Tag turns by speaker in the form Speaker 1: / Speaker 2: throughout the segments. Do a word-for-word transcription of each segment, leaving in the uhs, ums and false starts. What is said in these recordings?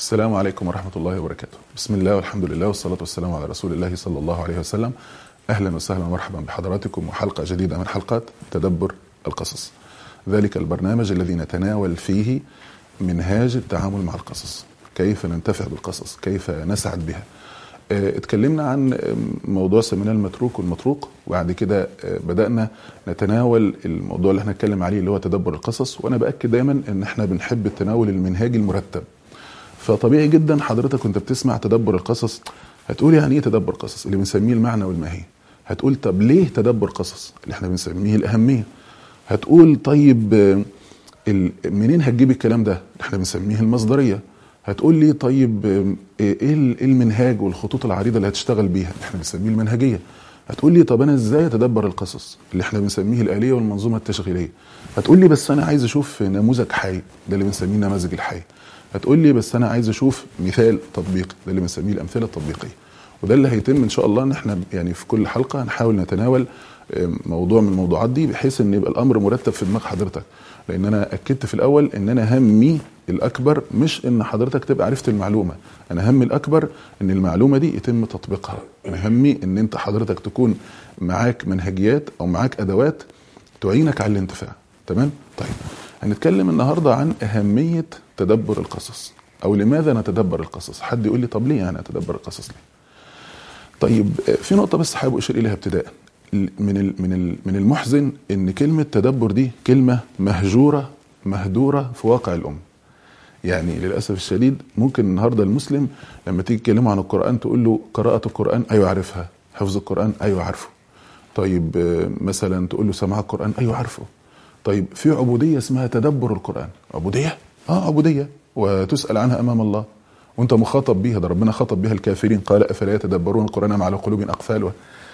Speaker 1: السلام عليكم ورحمة الله وبركاته. بسم الله والحمد لله والصلاة والسلام على رسول الله صلى الله عليه وسلم. أهلا وسهلا ومرحبا بحضراتكم وحلقة جديدة من حلقات تدبر القصص، ذلك البرنامج الذي نتناول فيه منهاج التعامل مع القصص، كيف ننتفع بالقصص، كيف نسعد بها. اتكلمنا عن موضوع سميناه المتروك والمطروق، وبعد كده بدأنا نتناول الموضوع اللي احنا نتكلم عليه اللي هو تدبر القصص. وانا بأكد دايما ان احنا بنحب التناول المنهاجي المرتب، فطبيعي جدا حضرتك وانت بتسمع تدبر القصص هتقول يعني ايه تدبر قصص اللي بنسميه المعنى والماهية. هتقول طب ليه تدبر قصص اللي احنا بنسميه الأهمية. هتقول طيب منين هتجيب الكلام ده اللي احنا بنسميه المصدرية. هتقول لي طيب ايه المنهاج والخطوط العريضة اللي هتشتغل بيها اللي احنا بنسميه المنهجية. هتقول لي طب انا ازاي اتدبر القصص اللي احنا بنسميه الآلية والمنظومة التشغيلية. هتقول لي بس انا عايز اشوف نموذج حي، ده اللي بنسميه نماذج الحي. هتقول لي بس انا عايز اشوف مثال تطبيقي، ده اللي بنسميه الامثله التطبيقيه. وده اللي هيتم ان شاء الله ان احنا يعني في كل حلقه نحاول نتناول موضوع من الموضوعات دي بحيث ان يبقى الامر مرتب في دماغ حضرتك. لان انا اكدت في الاول ان انا همي الاكبر مش ان حضرتك تبقى عرفت المعلومه، انا همي الاكبر ان المعلومه دي يتم تطبيقها. انا همي ان انت حضرتك تكون معاك منهجيات او معاك ادوات تعينك على الانتفاع. تمام؟ طيب هنتكلم النهارده عن اهميه تدبر القصص، او لماذا نتدبر القصص. حد يقول لي طب ليه انا اتدبر القصص ليه؟ طيب في نقطه بس حابب اشير اليها ابتداء. من من من المحزن ان كلمه تدبر دي كلمه مهجوره مهدوره في واقع الامه. يعني للاسف الشديد ممكن النهارده المسلم لما تيجي تكلمه عن القران تقول له قراءه القران ايوه عارفها، حفظ القران ايوه عارفه. طيب مثلا تقول له سماع القران ايوه عارفه. طيب في عبوديه اسمها تدبر القران. عبوديه؟ اه عبوديه، وتسال عنها امام الله وانت مخاطب بيها. ده ربنا خاطب بها الكافرين، قال افلا يتدبرون القران ام على قلوب اقفالها.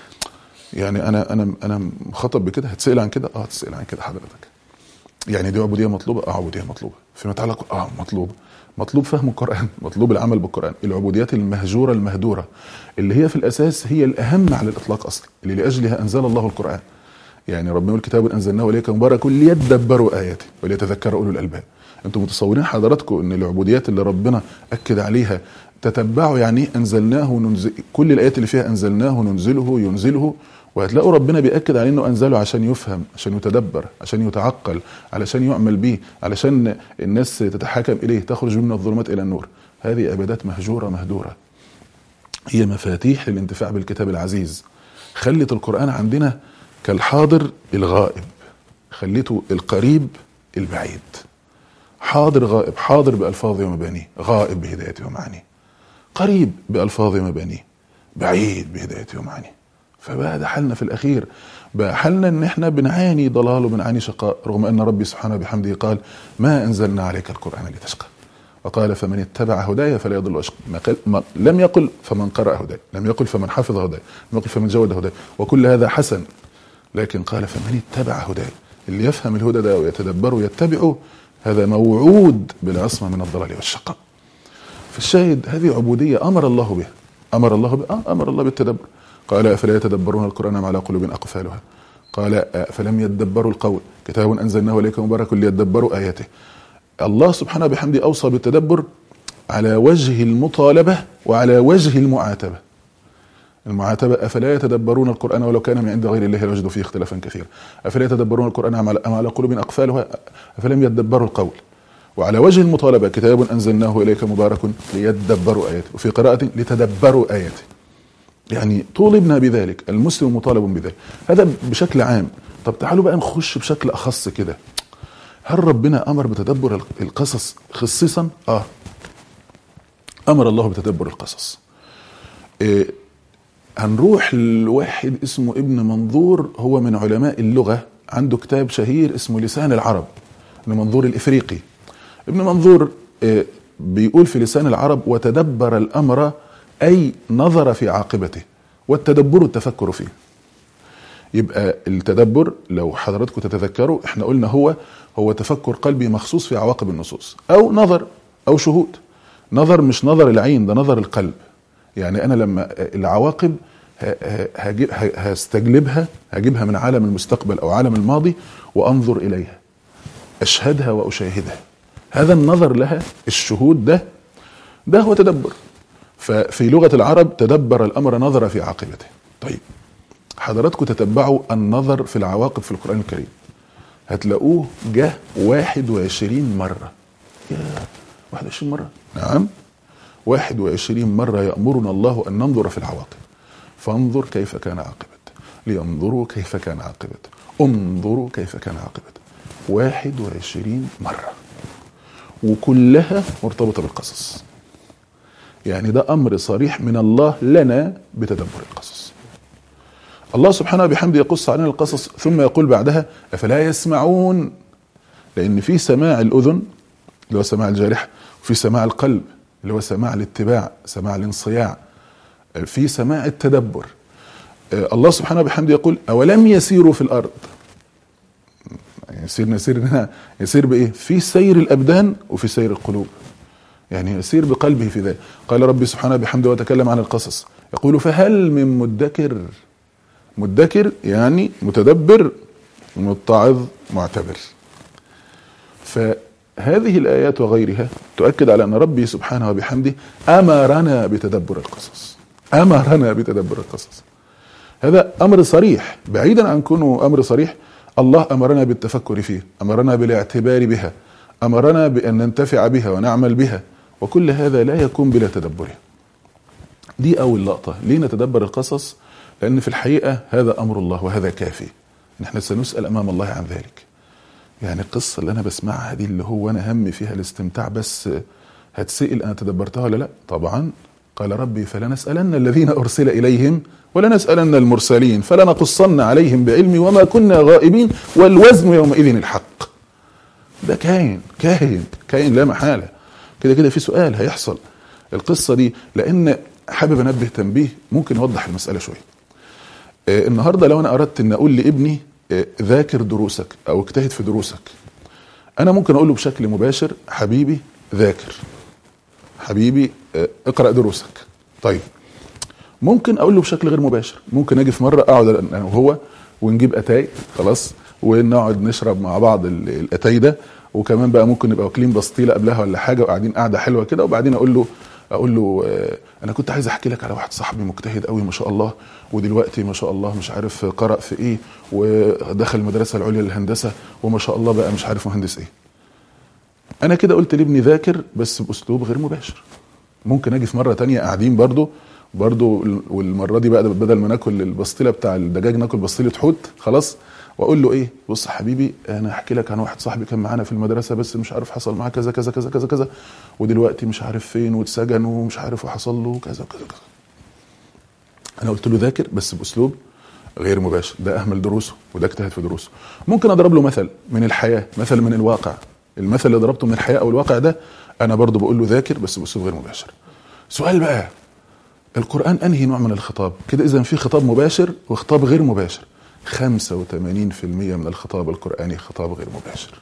Speaker 1: يعني انا انا انا مخاطب بكده، هتسال عن كده؟ اه هتسال عن كده حضرتك. يعني دي عبوديه مطلوبه؟ اه عبوديه مطلوبه. فيما يتعلق اه مطلوب مطلوب فهم القران، مطلوب العمل بالقران. العبوديات المهجوره المهدوره اللي هي في الاساس هي الاهم على الاطلاق اصلا، اللي لاجلها انزل الله القران. يعني ربنا يقول كتاب انزلناه اليك مبارك ليدبروا اياته وليتذكر اولو الالباب. انتم متصورين حضراتكم ان العبوديات اللي ربنا اكد عليها تتبعوا يعني انزلناه وننزل، كل الايات اللي فيها انزلناه ننزله ينزله، وهتلاقوا ربنا بيأكد عليه انه انزله عشان يفهم، عشان يتدبر، عشان يتعقل، علشان يعمل به، علشان الناس تتحاكم اليه، تخرج من الظلمات الى النور. هذه عبادات مهجوره مهدوره، هي مفاتيح للانتفاع بالكتاب العزيز. خلت القرآن عندنا كالحاضر الغائب، خليته القريب البعيد. حاضر غائب، حاضر بألفاظه ومبانيه، غائب بهدايته ومعانيه، قريب بألفاظه ومبانيه، بعيد بهدايته ومعانيه. فبقى ده حالنا في الأخير، بقى حالنا ان احنا بنعاني ضلال وبنعاني شقاء، رغم ان ربي سبحانه بحمده قال ما انزلنا عليك القرآن لتشقى، وقال فمن اتبع هدايا فلا يضل ويشقى. ما قال ما لم يقل فمن قرأ هدايا، لم يقل فمن حفظ هدايا، لم يقل فمن جود هدايا، وكل هذا حسن، لكن قال فمن اتبع هدايا. اللي يفهم الهدى ده ويتدبره ويتبعه هذا موعود بالعصمة من الضلال والشقاء. فالشاهد هذه عبودية أمر الله بها، أمر الله بها، أمر الله بالتدبر. قال أفلا يتدبرون القرآن أم على قلوب أقفالها. قال فلم يتدبروا القول كتاب أنزلناه إليك مبارك ليدبروا آياته. الله سبحانه بحمده أوصى بالتدبر على وجه المطالبة وعلى وجه المعاتبة. المعاتبة أفلا يتدبرون القرآن ولو كان من عند غير الله لوجدوا فيه اختلافا كثيرا. أفلا يتدبرون القرآن أم على قلوب أقفالها أفلم يتدبروا القول. وعلى وجه المطالبة كتاب أنزلناه إليك مبارك ليدبروا آياته، وفي قراءة لتدبروا آياته. يعني طولبنا بذلك، المسلم مطالب بذلك. هذا بشكل عام. طب تعالوا بقى نخش بشكل أخص كده. هل ربنا أمر بتدبر القصص خصيصا؟ آه أمر الله بتدبر القصص. إيه هنروح لواحد اسمه ابن منظور، هو من علماء اللغة، عنده كتاب شهير اسمه لسان العرب، ابن منظور الإفريقي. ابن منظور إيه بيقول في لسان العرب وتدبر الأمر أي نظر في عاقبته، والتدبر التفكر فيه. يبقى التدبر لو حضراتكم تتذكروا احنا قلنا هو هو تفكر قلبي مخصوص في عواقب النصوص، او نظر او شهود. نظر مش نظر العين، ده نظر القلب. يعني انا لما العواقب هستجلبها، هجيبها من عالم المستقبل او عالم الماضي وانظر اليها، اشهدها واشاهدها. هذا النظر لها، الشهود ده ده هو تدبر. ففي لغة العرب تدبر الأمر نظر في عاقبته. طيب حضراتكم تتبعوا النظر في العواقب في القرآن الكريم، هتلاقوه جه واحد وعشرين مرة. يا واحد وعشرين مرة، نعم واحد وعشرين مرة يأمرنا الله أن ننظر في العواقب. فانظر كيف كان عاقبته، لينظروا كيف كان عاقبته، انظروا كيف كان عاقبته. واحد وعشرين مرة، وكلها مرتبطة بالقصص. يعني ده أمر صريح من الله لنا بتدبر القصص. الله سبحانه وبحمده يقص علينا القصص ثم يقول بعدها أفلا يسمعون. لأن في سماع الأذن اللي هو سماع الجارحة، وفي سماع القلب اللي هو سماع الاتباع، سماع الانصياع، في سماع التدبر. الله سبحانه وبحمده يقول أولم يسيروا في الأرض. يسير نسير هنا يسير بإيه؟ في سير الأبدان وفي سير القلوب. يعني يسير بقلبه في ذلك. قال ربي سبحانه وبحمده وتكلم عن القصص يقول فهل من مدكر. مدكر يعني متدبر، متعظ، معتبر. فهذه الآيات وغيرها تؤكد على أن ربي سبحانه وبحمده أمرنا بتدبر القصص. أمرنا بتدبر القصص. هذا أمر صريح، بعيدا عن كونه أمر صريح. الله أمرنا بالتفكر فيه، أمرنا بالاعتبار بها، أمرنا بأن ننتفع بها ونعمل بها، وكل هذا لا يكون بلا تدبره. دي أول لقطة. ليه نتدبر القصص؟ لأن في الحقيقة هذا أمر الله وهذا كافي. نحن سنسأل أمام الله عن ذلك. يعني القصة اللي أنا بسمعها دي اللي هو أنا همي فيها الاستمتاع بس، هتسئل أنا تدبرتها ولا لا؟ طبعا. قال ربي فلنسألن الذين أرسل إليهم ولنسألن المرسلين فلنقصن عليهم بعلمي وما كنا غائبين والوزن يومئذ الحق. ده كاين كاين كاين لا محالة. كده كده في سؤال هيحصل. القصة دي لأن حابب أنبه تنبيه ممكن يوضح المسألة شوية. آه النهاردة لو أنا أردت أن أقول لابني آه ذاكر دروسك أو اجتهد في دروسك، أنا ممكن أقوله بشكل مباشر حبيبي ذاكر، حبيبي آه اقرأ دروسك. طيب ممكن أقول له بشكل غير مباشر. ممكن أجي في مرة أقعد أنا وهو ونجيب أتاي خلاص ونقعد نشرب مع بعض الأتاي ده، وكمان بقى ممكن نبقى واكلين بسطيله قبلها ولا حاجه وقاعدين قاعده حلوه كده، وبعدين اقول له اقول له آه انا كنت عايز احكي لك على واحد صاحبي مجتهد قوي ما شاء الله، ودلوقتي ما شاء الله مش عارف قرأ في ايه ودخل المدرسه العليا للهندسه وما شاء الله بقى مش عارف مهندس ايه. انا كده قلت لابني ذاكر بس باسلوب غير مباشر. ممكن اجي في مره تانية قاعدين برضو برضو والمره دي بقى بدل ما ناكل البسطيله بتاع الدجاج ناكل بسطيله حوت خلاص، واقول له ايه بص حبيبي انا احكي لك عن واحد صاحبي كان معانا في المدرسه بس مش عارف حصل معاه كذا كذا كذا كذا كذا، ودلوقتي مش عارف فين واتسجن ومش عارف وحصل له كذا كذا كذا. انا قلت له ذاكر بس باسلوب غير مباشر. ده اهمل دروسه وده اجتهد في دروسه. ممكن اضرب له مثل من الحياه، مثل من الواقع. المثل اللي ضربته من الحياه او الواقع ده انا برضو بقول له ذاكر بس باسلوب غير مباشر. سؤال بقى، القرآن انهي نوع من الخطاب كده؟ اذا في خطاب مباشر وخطاب غير مباشر. خمسة وثمانين بالمئة من الخطاب القرآني خطاب غير مباشر.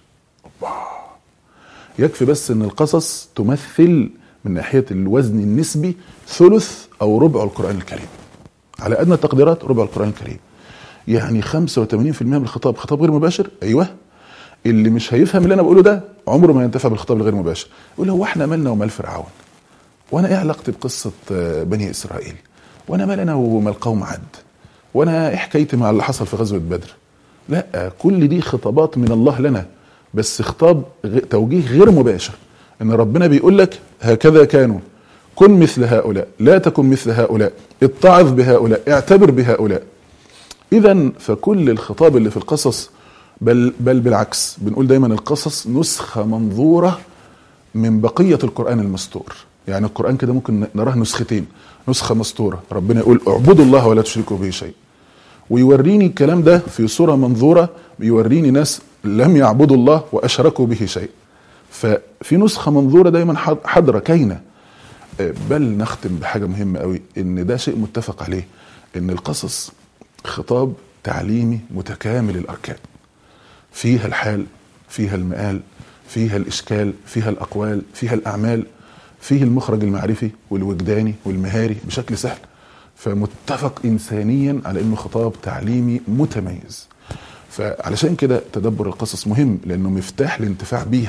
Speaker 1: يكفي بس ان القصص تمثل من ناحية الوزن النسبي ثلث او ربع القرآن الكريم، على ادنى التقديرات ربع القرآن الكريم. يعني خمسة وثمانين بالمئة من الخطاب خطاب غير مباشر. ايوه، اللي مش هيفهم اللي انا بقوله ده عمره ما ينتفع بالخطاب الغير مباشر. يقول هو احنا مالنا ومال فرعون؟ وانا ايه علاقتي بقصة بني اسرائيل؟ وانا مال انا ومال قوم عد؟ وانا ايه حكايتي مع اللي حصل في غزوة بدر؟ لا، كل دي خطابات من الله لنا، بس خطاب توجيه غير مباشر. ان ربنا بيقول لك هكذا كانوا، كن مثل هؤلاء، لا تكن مثل هؤلاء، اتعظ بهؤلاء، اعتبر بهؤلاء. اذا فكل الخطاب اللي في القصص بل بل بالعكس، بنقول دايما القصص نسخة منظورة من بقية القرآن المسطور. يعني القرآن كده ممكن نراه نسختين، نسخة مسطورة ربنا يقول اعبدوا الله ولا تشركوا به شيء، ويوريني الكلام ده في صورة منظورة بيوريني ناس لم يعبدوا الله وأشركوا به شيء. ففي نسخة منظورة دايما حضرة كاينة. بل نختم بحاجة مهمة قوي، ان ده شيء متفق عليه، ان القصص خطاب تعليمي متكامل الأركان. فيها الحال، فيها المآل، فيها الإشكال، فيها الأقوال، فيها الأعمال، فيه المخرج المعرفي والوجداني والمهاري بشكل سهل. فمتفق إنسانيا على أنه خطاب تعليمي متميز. فعلشان كده تدبر القصص مهم، لأنه مفتاح الانتفاع بيها.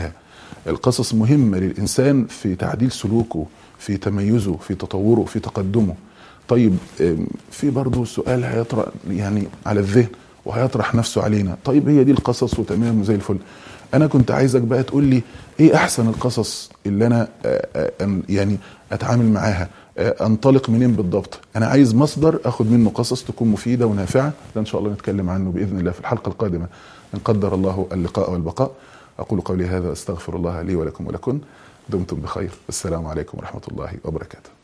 Speaker 1: القصص مهمة للإنسان في تعديل سلوكه، في تميزه، في تطوره، في تقدمه. طيب في برضو سؤال هيطرح يعني على الذهن وهيطرح نفسه علينا، طيب هي دي القصص وتمام زي الفل، انا كنت عايزك بقى تقول لي ايه احسن القصص اللي انا يعني اتعامل معاها، انطلق منين بالضبط؟ انا عايز مصدر اخد منه قصص تكون مفيدة ونافعة، ده ان شاء الله نتكلم عنه باذن الله في الحلقة القادمة ان قدر الله اللقاء والبقاء. اقول قولي هذا، استغفر الله لي ولكم ولكن، دمتم بخير، السلام عليكم ورحمة الله وبركاته.